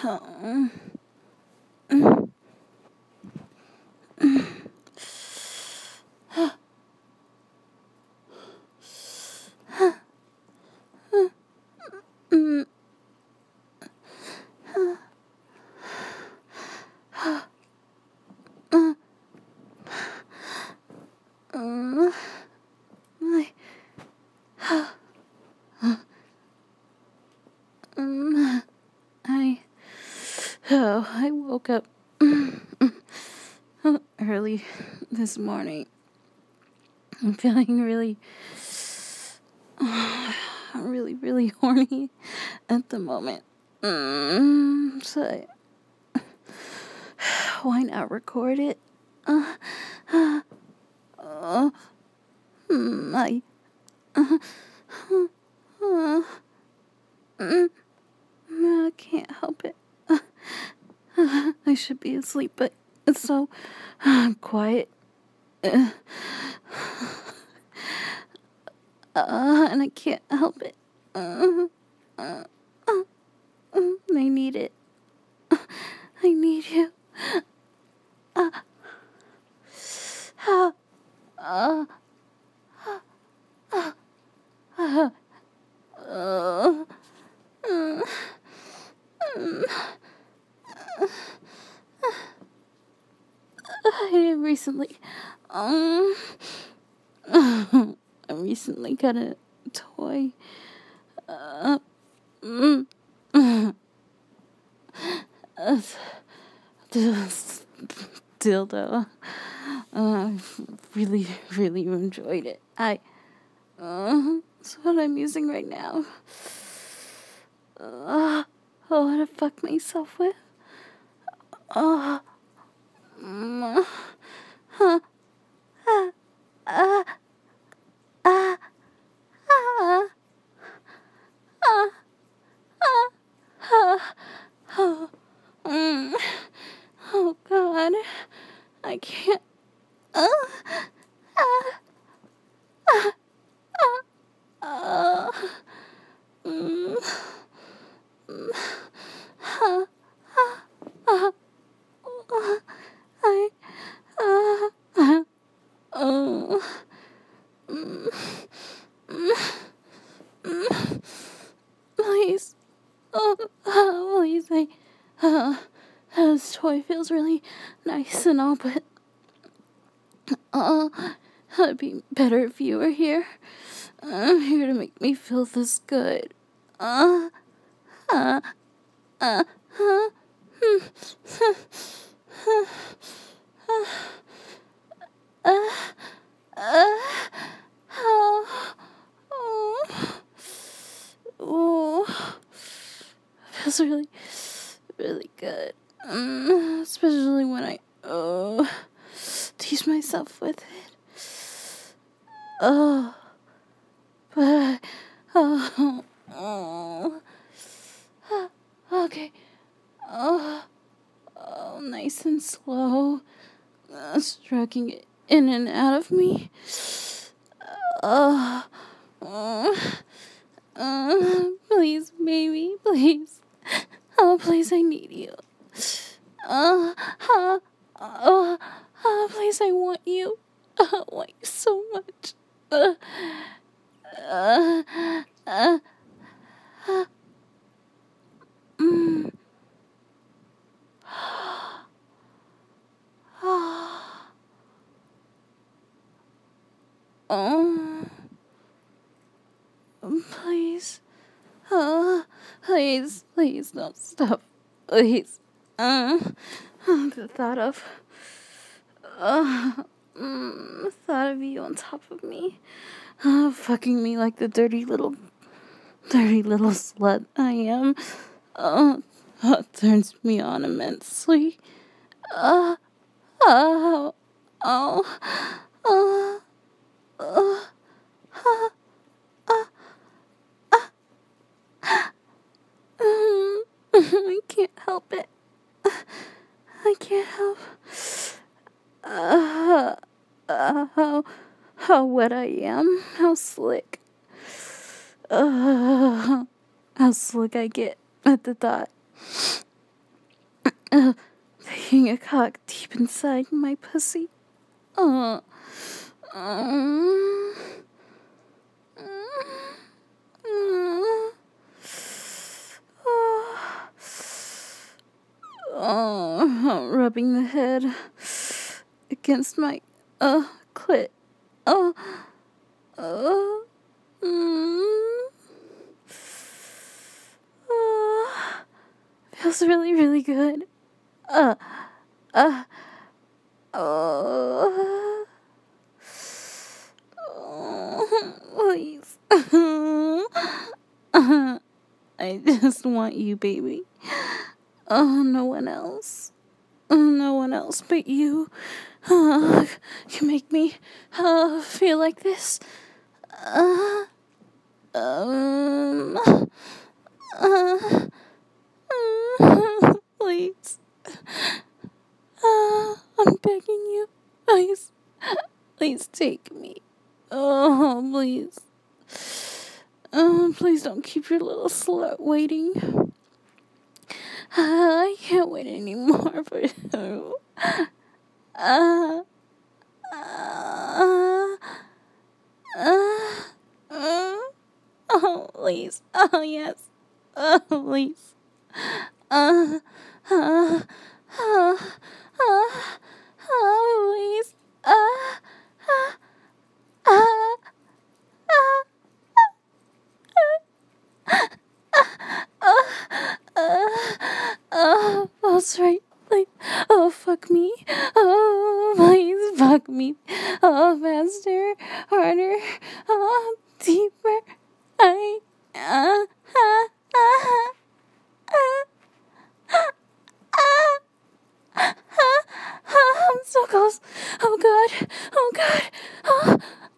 Oh. I woke up early this morning. I'm feeling really horny at the moment. So why not record it? I can't help it. I should be asleep, but it's so quiet. And I can't help it. I need it. I need you. I recently got a toy. This dildo. I really enjoyed it. That's what I'm using right now. I want to fuck myself with. Oh God, I can't. Please, please, this toy feels really nice and all, but it'd be better if you were here. Here to make me feel this good. Feels really good. Especially when I tease myself with it. Okay. Nice and slow. Stroking it in and out of me. Please, baby, please. Oh, please, I need you. Please, I want you. I want you so much. Please. Please don't stop. Please. The thought of you on top of me, fucking me like the dirty little slut I am, turns me on immensely. Oh, oh, I can't help it. I can't help how wet I am, how slick I get at the thought Taking a cock deep inside my pussy. Uh, um, rubbing the head against my clit. Oh, oh, mm, oh, feels really, really good. Uh, uh, oh, please. I just want you, baby. No one else. No one else but you can make me feel like this. Uh, um, please. I'm begging you. Please. Please take me. Oh, please. Please don't keep your little slut waiting. I can't wait anymore for you. Uh, uh, oh, please. Oh, yes. Oh, please. Uh, uh, uh, please. That's right. Like, oh, fuck me. Oh, please fuck me. Oh, faster, harder, oh, deeper. I'm so close. Oh, God. Oh, God. Oh,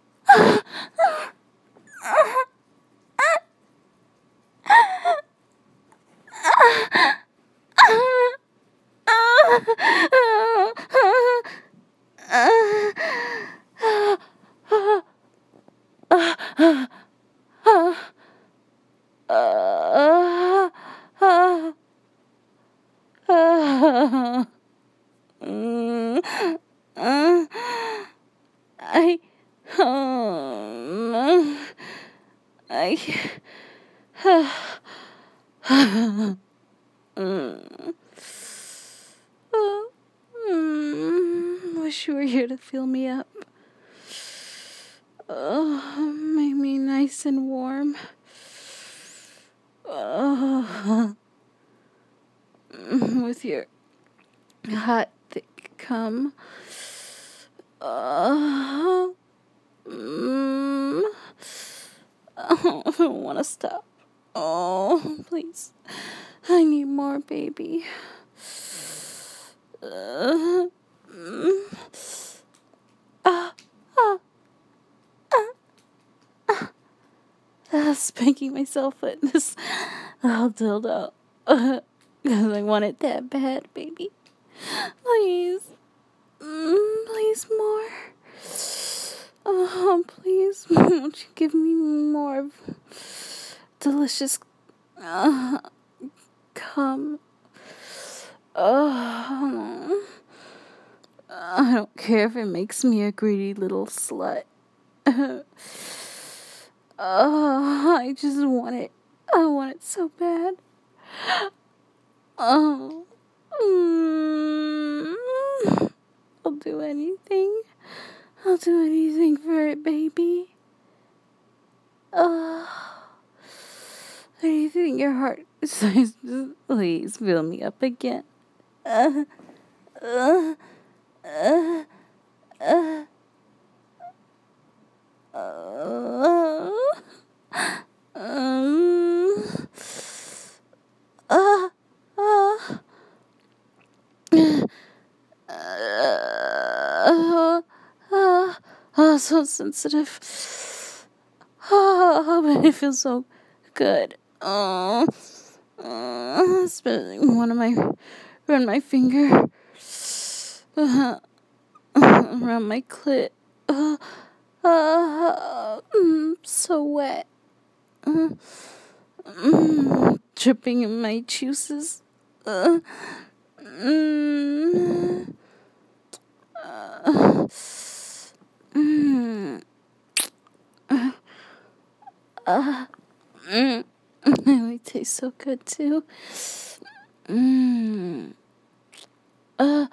I, I, wish you were here to fill me up. Oh, make me nice and warm. Oh, with your hot, thick cum. Oh, I don't want to stop. Oh, please. I need more, baby. Spanking myself with this little dildo. Because I want it that bad, baby. Please. Please more. Oh, please. Won't you give me more of delicious cum? Oh, I don't care if it makes me a greedy little slut. Oh, I just want it. I want it so bad. Oh, I'll do anything. I'll do anything for it, baby. Oh, anything your heart says, just please fill me up again. Uh, uh, uh, uh, oh, so sensitive. Oh, but it feels so good. Oh, especially run my finger around my clit. So wet. Dripping in my juices. Mm. Uh, mm. Mm. It tastes so good too. Mm. Uh,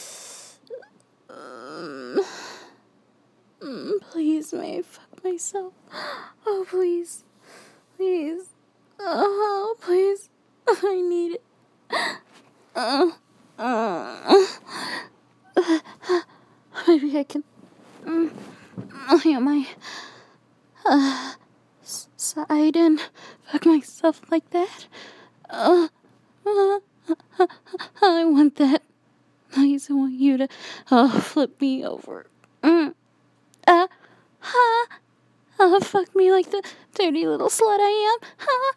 um, please, may I fuck myself? Oh, please. Please. Oh, please. I need it. Uh, uh, maybe I can. Am I side and fuck myself like that? Uh, uh, I want that. Please, I want you to flip me over. Uh, ha, fuck me like the dirty little slut I am.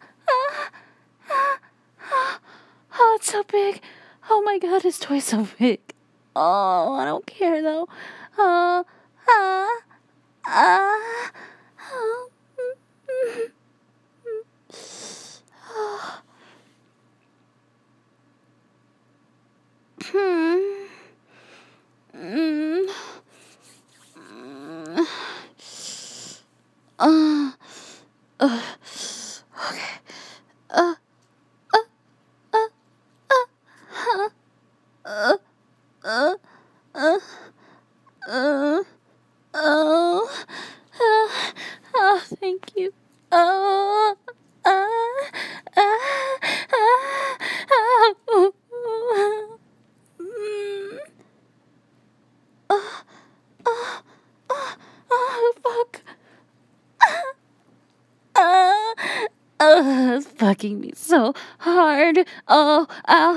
Oh, it's so big. Oh my god, his toy's so big. Oh, I don't care though. Uh, uh, uh, uh, hmm. Mm. Mm. Uh, okay. Uh, uh, uh, uh, uh, uh, uh, uh, oh, thank you. Oh, mm, fuck. It's fucking me so hard. Oh,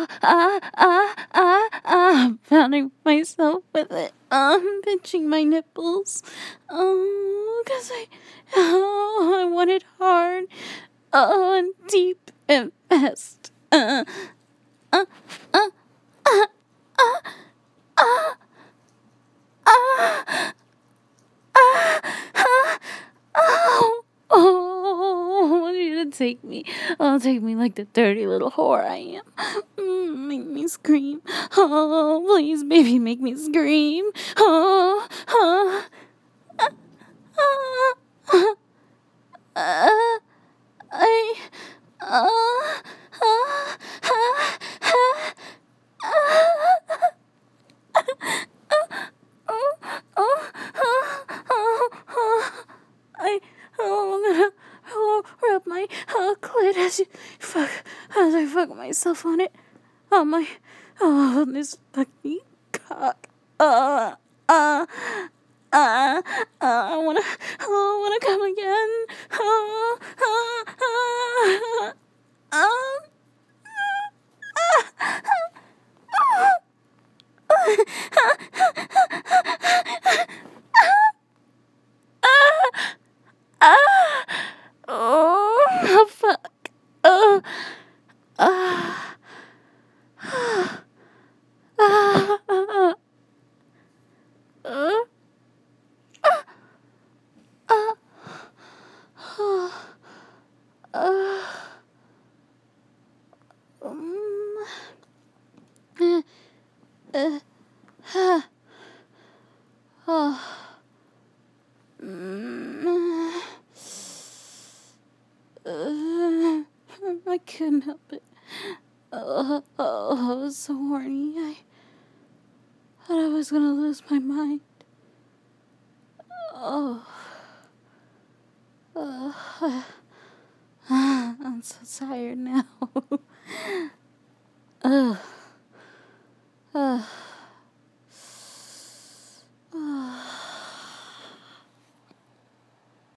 I'm pounding myself with it. Pinching my nipples. Oh, I want it hard. Oh, and deep and fast. Uh, uh, oh, oh, I want you to take me. Oh, take me like the dirty little whore I am. Make me scream. Oh, please, baby, make me scream. Oh, oh, oh, oh, I, oh, oh, oh, I I'm gonna rub my clit as I fuck myself on it. Oh my, this fucking cock. I wanna come again. Oh, fuck. Uh, uh, uh, uh, uh, um, uh, uh, oh, I couldn't help it. I was so horny. I thought I was gonna lose my mind. Oh, I'm so tired now. Ugh.